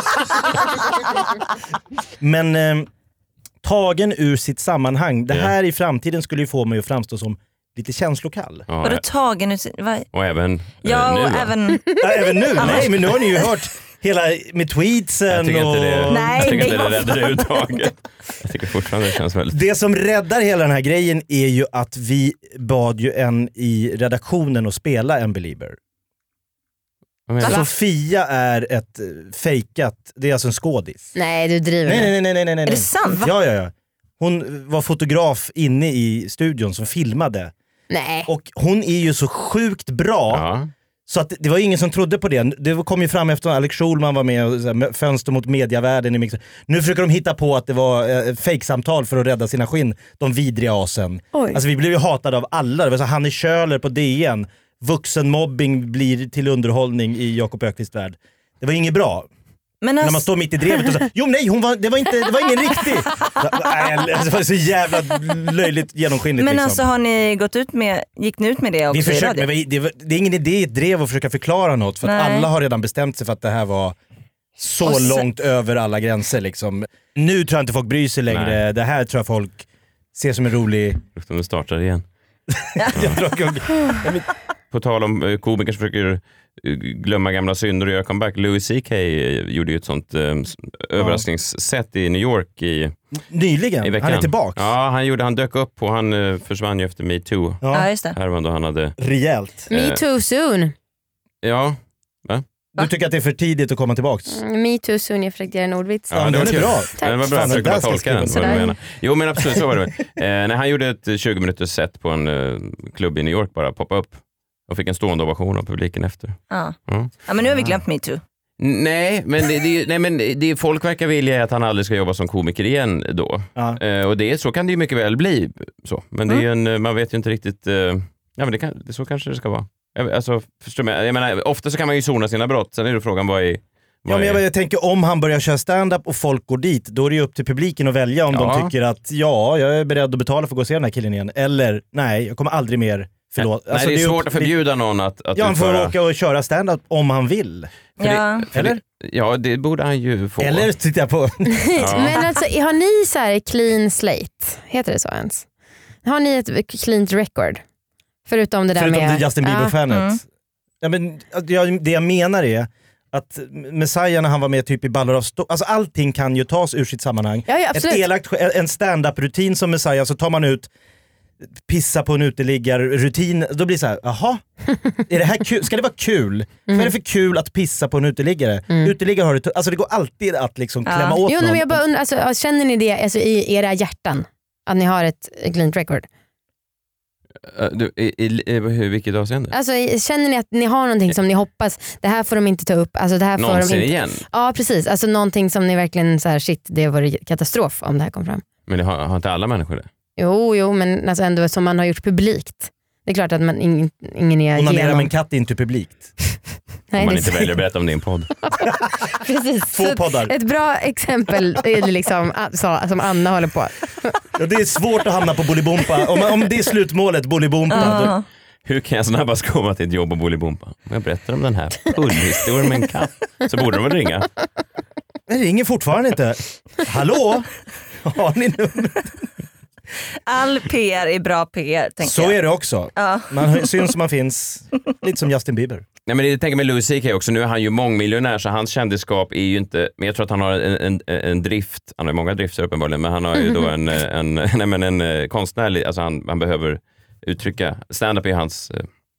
Men tagen ur sitt sammanhang. Det här i framtiden skulle ju få mig att framstå som lite känslokall. Ja, Vadå tagen ut? och även ja, nu. Och även... Ja, även nu? Nej, men nu har ni ju hört hela med tweetsen. Jag tycker inte det, Nej, jag tycker inte det räddar uttaget. Jag tycker fortfarande det känns väldigt... Det som räddar hela den här grejen är ju att vi bad ju en i redaktionen att spela en belieber. Sofia är ett fejkat, det är alltså en skådis. Nej, du driver. Nej. Är det sant? Va? Ja. Hon var fotograf inne i studion som filmade. Nej. Och hon är ju så sjukt bra. Ja. Så att det var ingen som trodde på det. Det kom ju fram efter att Alex Schulman var med och fönster mot mediavärlden i mixen. Nu försöker de hitta på att det var fejksamtal för att rädda sina skinn. De vidriga asen. Oj. Alltså vi blev ju hatade av alla. Det var så Hanne Köhler på DN. Vuxenmobbing blir till underhållning i Jakob Ökvists värld. Det var inget bra. Men när man står mitt i drevet och så, det var ingen riktig. Det var så jävla löjligt genomskinligt. Men liksom. alltså har ni gick ni ut med det också? Det är ingen idé i ett drev att försöka förklara något, för att alla har redan bestämt sig för att det här var så långt över alla gränser liksom. Nu tror jag inte folk bryr sig längre. Nej. Det här tror jag folk ser som en rolig... Om det startar igen. På tal om komiker som försöker glömma gamla synder och göra comeback. Louis C.K. gjorde ju ett sånt överraskningssätt i New York nyligen. I veckan. Han är tillbaka. Ja, han dök upp och han försvann ju efter Me Too. Ja, just det. Här var då han hade... Rejält. Me Too soon. Ja. Va? Du tycker att det är för tidigt att komma tillbaks? Me too soon, jag försökte göra en ordvits. Ja, det var bra. Tack. Det var bra, jag försökte bara tolka den. Vad du menar. Jo men absolut, så var det. När han gjorde ett 20 minuters set på en klubb i New York, bara poppa upp och fick en stående ovation av publiken efter. Ja, men nu har vi glömt Me too. Nej, men folk verkar vilja att han aldrig ska jobba som komiker igen då. Och så kan det ju mycket väl bli så. Men det är man vet ju inte riktigt. Ja, men så kanske det ska vara. Alltså, förstår mig. Jag menar, ofta så kan man ju sona sina brott. Sen är det frågan jag tänker om han börjar köra stand-up och folk går dit, då är det ju upp till publiken att välja om de tycker att jag är beredd att betala för att gå och se den här killen igen. Eller nej, jag kommer aldrig mer. Förlåt. Nej, det är svårt att förbjuda någon att han får åka och köra stand-up om han vill. Eller? Ja, det borde han ju få. Eller tittar jag på. Men alltså, har ni så här clean slate? Heter det så ens? Har ni ett clean record? Förutom det där med Justin Bieber-fanet. Ja, men det jag menar är att Messiah när han var med typ i Ballar av alltså allting kan ju tas ur sitt sammanhang. En stand-up-rutin som Messiah, så tar man ut pissa på en uteliggarrutin, då blir det så här, jaha, är det här kul? Ska det vara kul? Vad är det för kul att pissa på en uteliggare? Uteliggare har det, alltså det går alltid att liksom klämma åt någon. Men jag bara undrar, alltså, känner ni det alltså, i era hjärtan att ni har ett clean record? Vilket avseende? Alltså, känner ni att ni har någonting som ni hoppas, det här får de inte ta upp, alltså, det här får någonsin de inte... igen? Ja, precis, alltså någonting som ni verkligen så här, shit, det var katastrof om det här kom fram. Men det har inte alla människor det? Jo, men alltså ändå som man har gjort publikt. Det är klart att man ingen är onanerar med en katt är inte publikt. Nej, om man inte väljer att berätta om din podd. Precis. 2 poddar. Ett bra exempel är det liksom som Anna håller på. Ja, det är svårt att hamna på Bolibompa. Om det är slutmålet, Bolibompa. Hur kan jag snabbast komma till ett jobb på Bolibompa? Om jag berättar om den här pullhistorien med en katt, så borde de väl ringa. Det ringer fortfarande inte. Hallå? Har ni nummer? All PR är bra PR, tänker så jag. Är det också. Man syns som man finns. Lite som Justin Bieber. Nej, men jag tänker med Louis CK också. Nu är han ju mångmiljonär, så hans kändisskap är ju inte... Men jag tror att han har en drift. Han har många drifter uppenbarligen. Men han har ju då en konstnärlig... Alltså han behöver uttrycka... Stand-up är hans...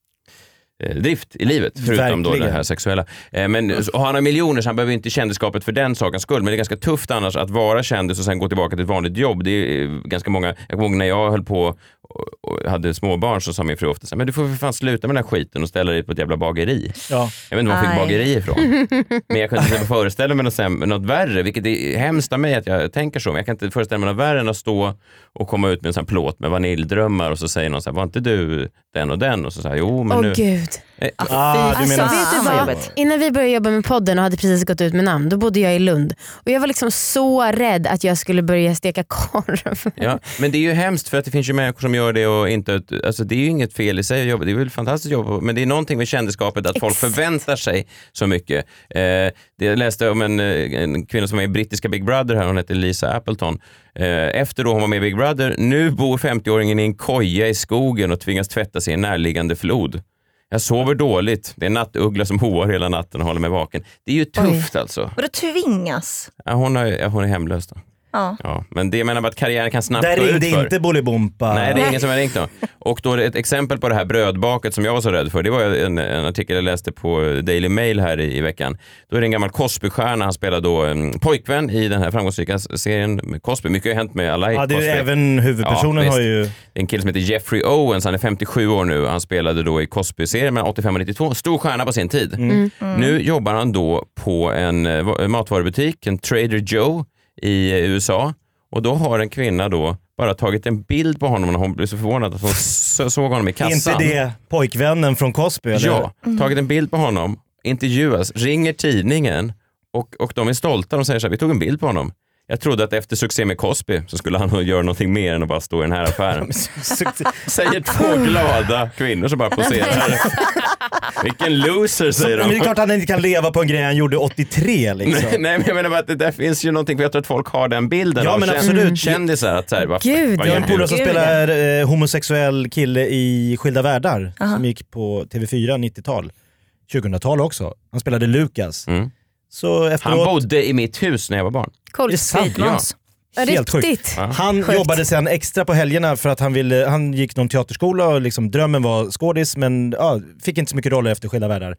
drift i livet, förutom då det här sexuella. Och han har miljoner, så han behöver inte kändisskapet för den sakens skull, men det är ganska tufft annars att vara kändis och sen gå tillbaka till ett vanligt jobb. Det är ganska många, jag kommer ihåg när jag höll på och hade småbarn, så sa min fru ofta så här, men du får för fan sluta med den här skiten och ställa dig på ett jävla bageri. Ja. Jag vet inte var man fick bageri ifrån. Men jag kan inte föreställa mig något värre, vilket är hemskt av mig att jag tänker så, men jag kan inte föreställa mig något värre än att stå och komma ut med en sån plåt med vaniljdrömmar och så säger någon så här, var inte du den och den? Och så säger jo men nu... Gud. Du menar vet du vad? Innan vi började jobba med podden och hade precis gått ut med namn, då bodde jag i Lund. Och jag var liksom så rädd att jag skulle börja steka korv. Ja, men det är ju hemskt för att det finns ju människor som gör det och inte... Alltså det är ju inget fel i sig att jobba. Det är väl fantastiskt jobb. Men det är någonting med kändisskapet att folk förväntar sig så mycket. Jag läste om en kvinna som var i brittiska Big Brother här. Hon heter Lisa Appleton. Efter då hon var med i Big Brother, nu bor 50-åringen i en koja i skogen och tvingas tvätta sig i en närliggande flod. Jag sover dåligt. Det är en nattuggla som hoar hela natten och håller mig vaken. Det är ju tufft alltså. Och då tvingas? Ja, hon är hemlös då. Ja, men det menar bara att karriären kan snabbt gå ut för. Där ringde inte Bolibompa. Nej, det är ingen som har ringt då. Och då är det ett exempel på det här brödbaket som jag var så rädd för. Det var en artikel jag läste på Daily Mail här i veckan. Då är det en gammal Cosby-stjärna. Han spelar då en pojkvän i den här framgångsrika serien med Cosby. Mycket har hänt med alla i Cosby. Ja, det är även huvudpersonen har ju... Det är en kille som heter Jeffrey Owens. Han är 57 år nu. Han spelade då i Cosby-serien mellan 85 och 92. Stor stjärna på sin tid. Nu jobbar han då på en matvarubutik, en Trader Joe i USA. Och då har en kvinna då bara tagit en bild på honom och hon blev så förvånad att hon såg honom i kassan. Inte det pojkvännen från Cosby? Eller? Ja, tagit en bild på honom, intervjuas, ringer tidningen och de är stolta. De säger så här, vi tog en bild på honom. Jag trodde att efter succé med Cosby så skulle han göra någonting mer än att bara stå i den här affären. Säger 2 glada kvinnor som bara poserar. Vilken loser, säger de. Men det är klart att han inte kan leva på en grej han gjorde 83 liksom. Nej, men jag menar bara att det där finns ju någonting, för jag tror att folk har den bilden. Ja, men absolut. Kändisar att så här, vad jag har en polare som spelar homosexuell kille i Skilda världar som gick på TV4 90-tal. 2000-tal också. Han spelade Lukas. Så efteråt... Han bodde i mitt hus när jag var barn. Cool. Ja. Helt sjukt. Han jobbade sen extra på helgerna för att han gick någon teaterskola och liksom, drömmen var skådis, men fick inte så mycket roller efter Skilda världar.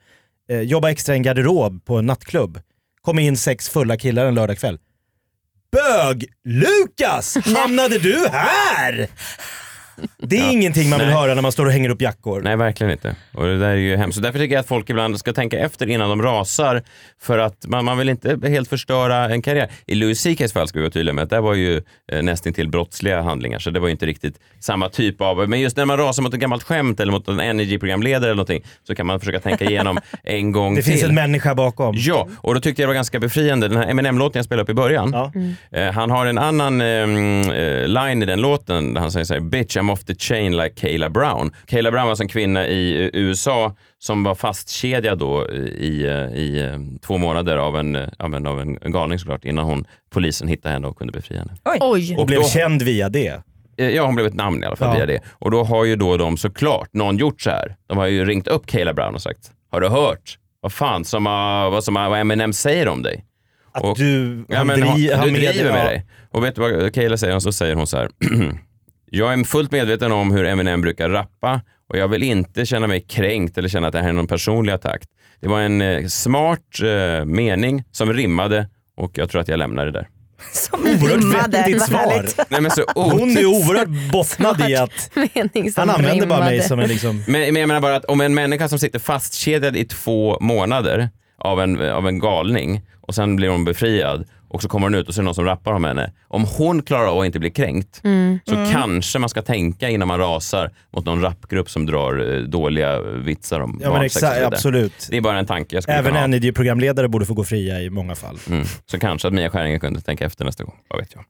jobba extra i en garderob på en nattklubb. Kom in 6 fulla killar en lördagkväll. Bög-Lukas! Hamnade du här? Det är ingenting man vill höra när man står och hänger upp jackor. Nej, verkligen inte. Och det där är ju hemskt. Så därför tycker jag att folk ibland ska tänka efter innan de rasar. För att man vill inte helt förstöra en karriär. I Louis CK:s fall ska vi vara tydliga med att det var ju nästan till brottsliga handlingar. Så det var ju inte riktigt samma typ av... Men just när man rasar mot ett gammalt skämt eller mot en Energy-programledare eller någonting, så kan man försöka tänka igenom en gång till. Det finns en människa bakom. Ja, och då tyckte jag det var ganska befriande. Den här Eminem-låten jag spelade upp i början. Ja. Han har en annan line i den låten där han säger så här: "Bitch, I'm off the chain like Kayla Brown." Kayla Brown var en kvinna i USA som var fastkedjad då i 2 månader av en galning såklart, innan polisen hittade henne och kunde befria henne. Oj. Och blev känd via det. Ja, hon blev ett namn i alla fall via det. Och då har ju då de såklart, någon gjort så här. De har ju ringt upp Kayla Brown och sagt: "Har du hört vad Eminem säger om dig?" Att du driver med dig. Och vet du vad Kayla säger? Och så säger hon så här: "Jag är fullt medveten om hur Eminem brukar rappa och jag vill inte känna mig kränkt eller känna att det här är någon personlig attack. Det var en smart mening som rimmade och jag tror att jag lämnar det där." Oerhört vettigt svar. Nej, men så hon är oerhört bottnad i att han använder bara mig som en liksom... Men jag menar bara att om en människa som sitter fastkedjad i 2 månader av en galning och sen blir hon befriad och så kommer hon ut och så är det någon som rappar om henne. Om hon klarar av att inte bli kränkt så kanske man ska tänka innan man rasar mot någon rapgrupp som drar dåliga vitsar om barnsex. Absolut. Det är bara en tanke jag skulle även Energy-programledare borde få gå fria i många fall. Så kanske att Mia Skäringer kunde tänka efter nästa gång. Vad vet jag.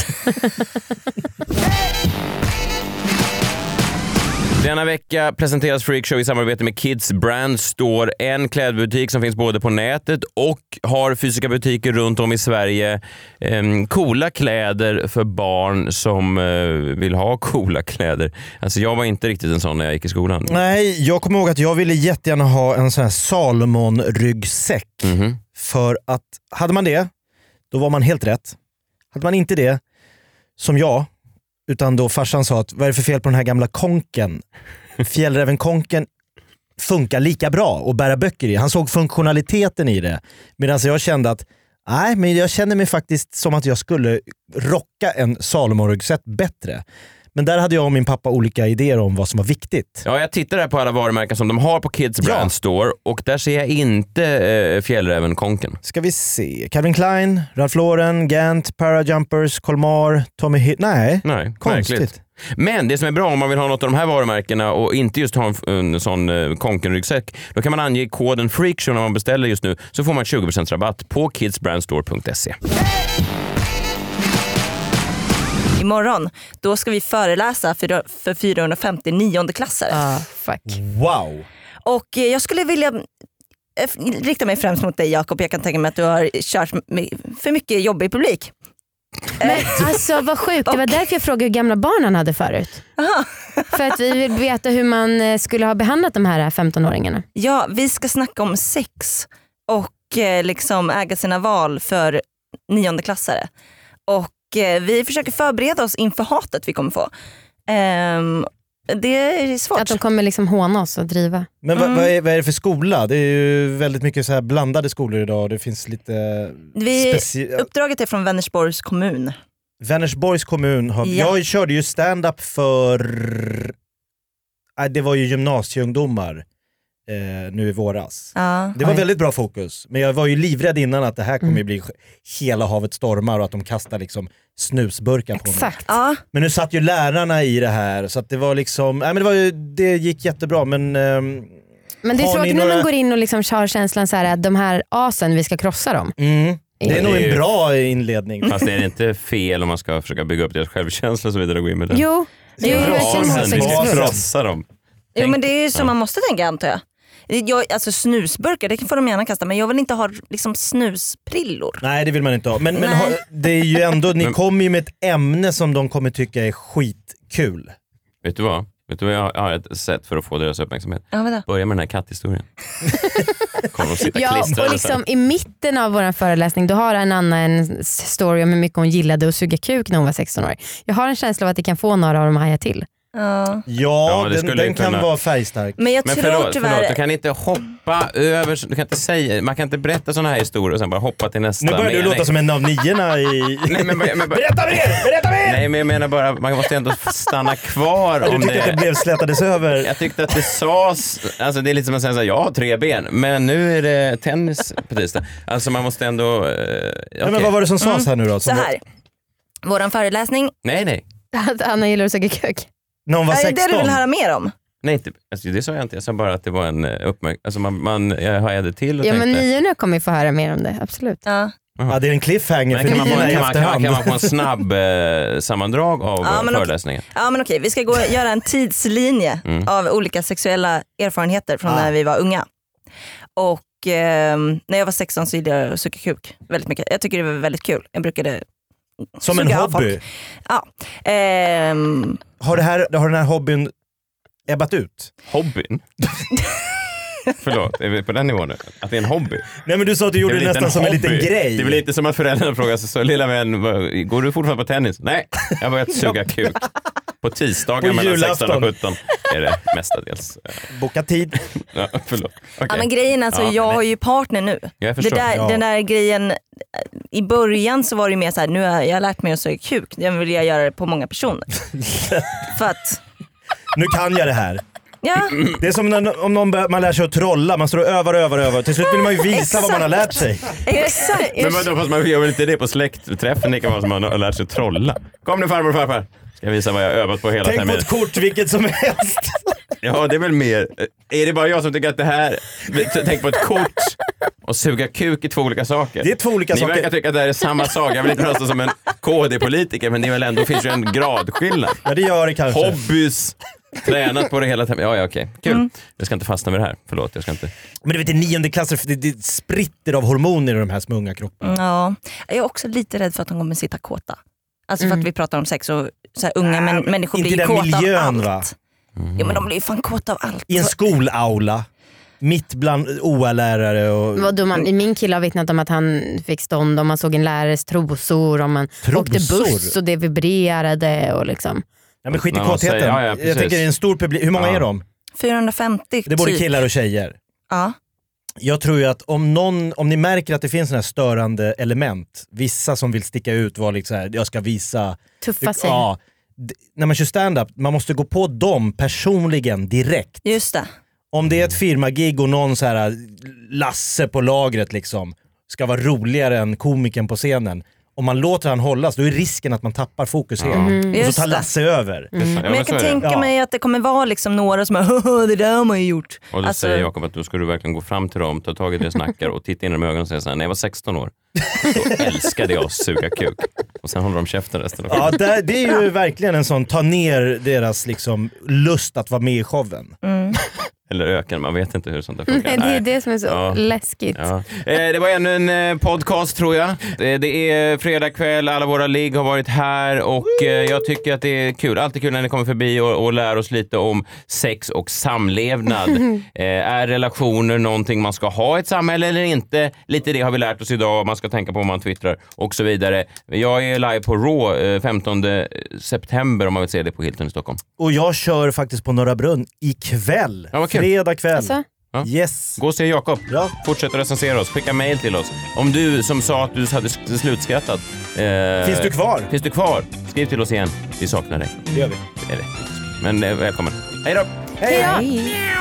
Denna vecka presenteras Freakshow i samarbete med Kids Brand Store, en klädbutik som finns både på nätet och har fysiska butiker runt om i Sverige. Coola kläder för barn som vill ha coola kläder. Alltså jag var inte riktigt en sån när jag gick i skolan. Nej, jag kommer ihåg att jag ville jättegärna ha en sån här Salomon-ryggsäck. För att hade man det, då var man helt rätt. Hade man inte det, som jag, utan då farsan sa att vad är det för fel på den här gamla konken? Fjällrävenkonken funkar lika bra att bära böcker i. Han såg funktionaliteten i det. Medan jag kände att nej, men jag känner mig faktiskt som att jag skulle rocka en Salomon-ryggsäck bättre. Men där hade jag och min pappa olika idéer om vad som var viktigt. Ja, jag tittar här på alla varumärken som de har på Kids Brand Store och där ser jag inte Fjällrävenkonken. Ska vi se. Calvin Klein, Ralph Lauren, Gant, Parajumpers, Colmar, Tommy Hill. Nej, konstigt. Märkligt. Men det som är bra om man vill ha något av de här varumärkena och inte just ha en sån konkenryggsäck, då kan man ange koden Freakshow när man beställer just nu, så får man 20% rabatt på kidsbrandstore.se. Imorgon, då ska vi föreläsa för 459:e klassare. Fuck. Wow! Och jag skulle vilja rikta mig främst mot dig, Jakob. Jag kan tänka mig att du har kört för mycket jobbig publik. Men alltså vad sjukt, det var därför jag frågade hur gamla barn han hade förut. För att vi vill veta hur man skulle ha behandlat de här 15-åringarna. Ja, vi ska snacka om sex och liksom äga sina val för 9:e klassare. Och vi försöker förbereda oss inför hatet vi kommer få. Det är svårt. Att de kommer liksom håna oss och driva. Men vad är det för skola? Det är ju väldigt mycket så här blandade skolor idag. Det finns lite... Uppdraget är från Vänersborgs kommun. Vänersborgs kommun har... Ja. Jag körde ju stand-up för... det var ju gymnasieungdomar nu i våras. Det var väldigt bra fokus. Men jag var ju livrädd innan att det här kommer bli hela havet stormar och att de kastar liksom snusburkar på mig. Men nu satt ju lärarna i det här så att det var liksom, det gick jättebra men det är tråkigt när man går in och liksom har känslan så här att de här asen, vi ska krossa dem. Det är nog en bra inledning. Fast det är inte fel om man ska försöka bygga upp deras självkänsla så vidare och gå in med den. Jo, vi ska krossa dem. Jo, men det är ju så man måste tänka, antar jag. Alltså snusburkar, det får de gärna kasta, men jag vill inte ha liksom snusprillor. Nej, det vill man inte ha. Men det är ju ändå, ni kommer ju med ett ämne som de kommer tycka är skitkul. Vet du vad jag har ett sätt för att få deras uppmärksamhet. Börja med den här katthistorien. Och liksom i mitten av vår föreläsning, då har Anna en story om hur mycket hon gillade att suga kuk när hon var 16 år. Jag har en känsla av att det kan få några av dem att haja till. Ja, den kan vara färgstark. Men jag tror tyvärr... du kan inte hoppa över, du kan inte säga, man kan inte berätta såna här historier och sen bara hoppa till nästa. Nu börjar du låta som en av 9:orna i... Nej, men berätta mer! Nej, men jag menar bara, man måste ändå stanna kvar. Du tyckte att det blev slätades över? Jag tyckte att det sades, alltså det är lite som att säga jag har 3 ben, men nu är det tennis på tisdag. Alltså man måste ändå... Okay. Men vad var det som sades här nu då? Så här, våran föreläsning... Nej. Att Anna gillar att suga kuk. När hon var 16. Är det du vill höra mer om? Nej, inte, alltså det sa jag inte. Jag sa bara att det var en alltså jag hajade till och tänkte... men 9:orna kommer vi få höra mer om det, absolut. Ja, det är en cliffhanger för 9:orna i efterhand. Kan man få en snabb sammandrag av föreläsningen? Ja, men okej. Vi ska göra en tidslinje av olika sexuella erfarenheter från när vi var unga. Och när jag var 16 så gillade jag att suga kuk väldigt mycket. Jag tycker det var väldigt kul. Jag brukade som en hobby? Ja. Har den här hobbyn ebbat ut? Hobbyn? Förlåt, är vi på den nivån nu? Att det är en hobby? Nej, men du sa att du gjorde det nästan som en liten grej. Det är väl inte som att föräldrarna frågar så lilla vän, går du fortfarande på tennis? Nej, jag har börjat suga kuk. På tisdagar mellan 16 och 17 är det mestadels. Boka tid. Ja, förlåt. Okay. Ja, men grejen alltså, jag har ju partner nu. Jag förstår. Den där grejen, i början så var det mer så här, nu har jag lärt mig att suga kuk. Jag vill göra det på många personer. För att... Nu kan jag det här. Ja. Det är som om man lär sig att trolla. Man står och övar. Till slut vill man ju visa vad man har lärt sig. Exakt. Men vadå, fast man gör väl inte det på släktträffen lika vad som man har lärt sig att trolla. Kom nu farmor och farfar. Ska jag visa vad jag har övat på hela terminen. Tänk på ett kort, vilket som helst. Ja, det är väl mer. Är det bara jag som tycker att det här... Tänk på ett kort och suga kuk i 2 olika saker. Det är 2 olika saker. Ni verkar tycka att det här är samma sak. Jag vill inte rösta som en KD-politiker, men det är väl ändå, finns ju en gradskillnad. Ja, det gör det kanske. Hobbys. Tränat på det hela tiden. Ja, okej. Kul. Jag ska inte fastna med det här. Förlåt, jag ska inte. Men du vet, i 9:e klass, det spritter av hormoner i de här små unga kropparna. Ja, jag är också lite rädd för att de kommer sitta kåta. Alltså för att vi pratar om sex och så här, unga människor blir kåta miljön, av allt. Va? Ja, men de blir ju fan kåta av allt. I en skolaula. Mitt bland OA-lärare och... Min kille har vittnat om att han fick stånd om man såg en lärares trosor, om man åkte buss och det vibrerade och liksom. Ja, men skit i kåtheten. Jag tänker det är en stor publik. Hur många är de? 450. Det är både killar och tjejer. Ja. Jag tror ju att om ni märker att det finns såna här störande element, vissa som vill sticka ut, var liksom så här, jag ska visa tuffa sig. Ja, när man kör stand-up, man måste gå på dem personligen direkt. Just det. Om det är ett firmagig och någon så här Lasse på lagret liksom ska vara roligare än komikern på scenen. Om man låter han hållas, då är risken att man tappar fokus helt. Och så tar Lasse över. Men jag kan tänka mig att det kommer vara liksom några som har det där har man ju gjort. Och då säger Jakob att då ska du verkligen gå fram till dem, ta tag i det snackar och titta in i de ögonen och säga så här: när jag var 16 år då älskade jag att suga kuk. Och sen håller de käften resten av tiden. Ja, det är ju verkligen en sån, ta ner deras liksom lust att vara med i showen. Eller ökar, man vet inte hur sånt där funkar. Nej, det är det som är så läskigt. Ja. Det var ännu en podcast, tror jag. Det är fredag kväll, alla våra ligg har varit här och jag tycker att det är kul. Alltid kul när ni kommer förbi och lär oss lite om sex och samlevnad. Är relationer någonting man ska ha i ett samhälle eller inte? Lite det har vi lärt oss idag, man ska tänka på om man twittrar och så vidare. Jag är live på Raw 15 september om man vill se det på Hilton i Stockholm. Och jag kör faktiskt på Norra Brunn ikväll. Ja, fredag kväll. Alltså? Ja. Yes. Gå och se Jakob. Ja. Fortsätt att recensera oss. Skicka mejl till oss. Om du som sa att du hade slutskrattat. Finns du kvar? Finns du kvar? Skriv till oss igen. Vi saknar dig. Det gör vi. Det är det. Men välkommen. Hej då! Hej!